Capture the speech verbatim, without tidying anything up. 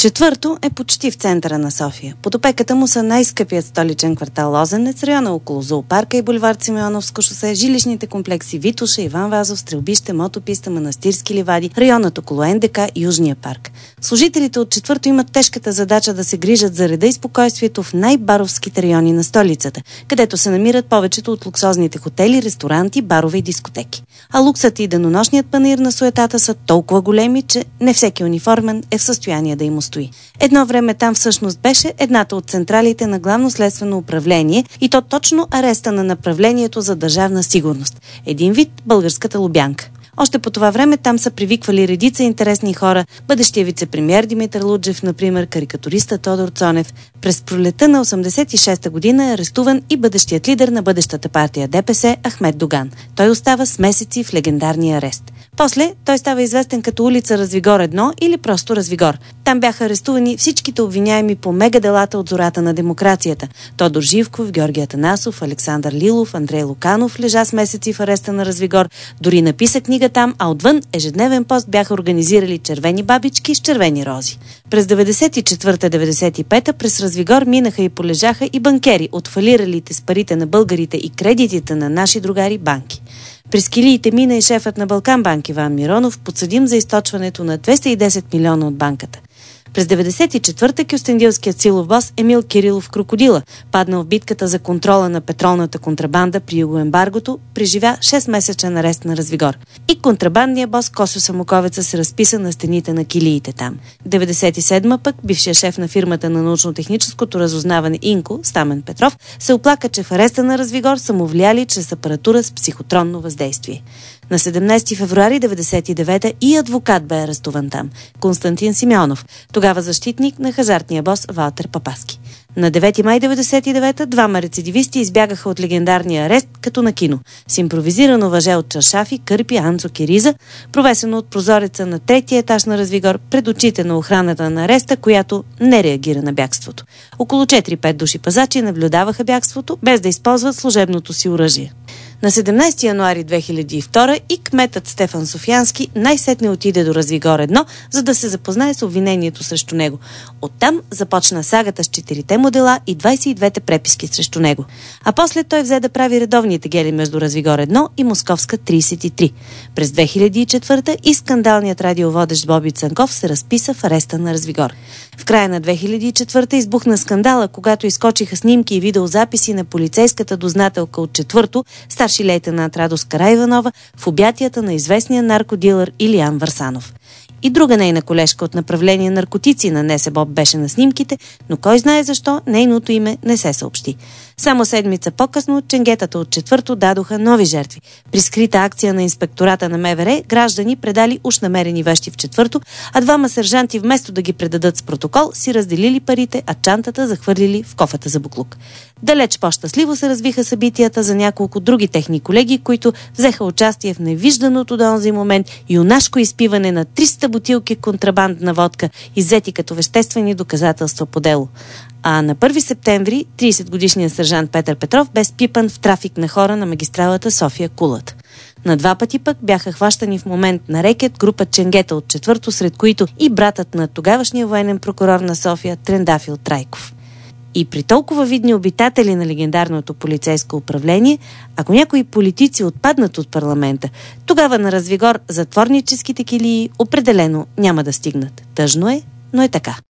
Четвърто е почти в центъра на София. Под опеката му са най-скъпият столичен квартал Лозенец, района около Зоопарка и булевард Симеоновско шосе, жилищните комплекси Витоша, Иван Вазов, Стрелбище, Мотописта, Манастирски ливади, районът около Ен Де Ка и Южния парк. Служителите от четвърто имат тежката задача да се грижат за реда и спокойствието в най-баровските райони на столицата, където се намират повечето от луксозните хотели, ресторанти, барове и дискотеки. А луксът и денонощният панаир на суетата са толкова големи, че не всеки униформен е в състояние да им устои. Едно време там всъщност беше едната от централите на Главно следствено управление и то точно ареста на направлението за държавна сигурност. Един вид българската Лубянка. Още по това време там са привиквали редица интересни хора, бъдещия вице-премиер Димитър Луджев, например, карикатуриста Тодор Цонев. През пролета на осемдесет и шеста година е арестуван и бъдещият лидер на бъдещата партия Де Пе Се Ахмед Доган. Той остава с месеци в легендарния арест. После той става известен като улица Развигор едно или просто Развигор. Там бяха арестувани всичките обвиняеми по мегаделата от зората на демокрацията. Тодор Живков, Георги Атанасов, Александър Лилов, Андрей Луканов лежа с месеци в ареста на Развигор. Дори написа книга там, а отвън ежедневен пост бяха организирали червени бабички с червени рози. През деветдесет и четвърта деветдесет и пета през Развигор минаха и полежаха и банкери от фалиралите с парите на българите и кредитите на наши другари банки. През килиите мина и шефът на Балканбанк Иван Миронов, подсъдим за източването на двеста и десет милиона от банката. През деветдесет и четвърта кюстендилският силов бос Емил Кирилов Крокодила, паднал в битката за контрола на петролната контрабанда при югоембаргото, преживя шестмесечен арест на Развигор. И контрабандният бос Косо Самоковеца се разписа на стените на килиите там. деветдесет и седма пък бившият шеф на фирмата на научно-техническото разузнаване Инко, Стамен Петров, се оплака, че в ареста на Развигор са му влияли чрез апаратура с психотронно въздействие. На седемнадесети февруари деветдесет и девета и адвокат бе арестуван там – Константин Симеонов, тогава защитник на хазартния бос Валтер Папаски. На девети май деветдесет и девета двама рецидивисти избягаха от легендарния арест като на кино, с импровизирано въже от чаршафи, кърпи, Анцо Кириза, провесено от прозореца на третия етаж на Развигор пред очите на охраната на ареста, която не реагира на бягството. Около четири-пет души пазачи наблюдаваха бягството, без да използват служебното си оръжие. На седемнадесети януари две хиляди и втора и кметът Стефан Софиянски най-сетне отиде до Развигор едно, за да се запознае с обвинението срещу него. Оттам започна сагата с четирите му дела и двадесет и двете преписки срещу него. А после той взе да прави редовните гели между Развигор едно и Московска тридесет и три. През две хиляди и четвърта и скандалният радиоводещ Боби Цанков се разписа в ареста на Развигор. В края на две хиляди и четвърта избухна скандала, когато изкочиха снимки и видеозаписи на полицейската дознателка от четвърто, старши лейтенант Радост Караиванова, в обятията на известния наркодилър Илиян Варсанов. И друга нейна колежка от направление наркотици на НСБОП беше на снимките, но кой знае защо нейното име не се съобщи. Само седмица по-късно ченгетата от четвърто дадоха нови жертви. При скрита акция на инспектората на Ме Ве Ре граждани предали уж намерени вещи в четвърто, а двама сержанти вместо да ги предадат с протокол си разделили парите, а чантата захвърлили в кофата за буклук. Далеч по-щастливо се развиха събитията за няколко други техни колеги, които взеха участие в невижданото до онзи момент юнашко изпиване на триста бутилки контрабандна водка, иззети като веществени доказателства по дело. А на първи септември тридесетгодишният сержант Петър Петров бе спипан в трафик на хора на магистралата София-Кулата. На два пъти пък бяха хващани в момент на рекет група ченгета от четвърто, сред които и братът на тогавашния военен прокурор на София Трендафил Трайков. И при толкова видни обитатели на легендарното полицейско управление, ако някои политици отпаднат от парламента, тогава на Развигор затворническите килии определено няма да стигнат. Тъжно е, но е така.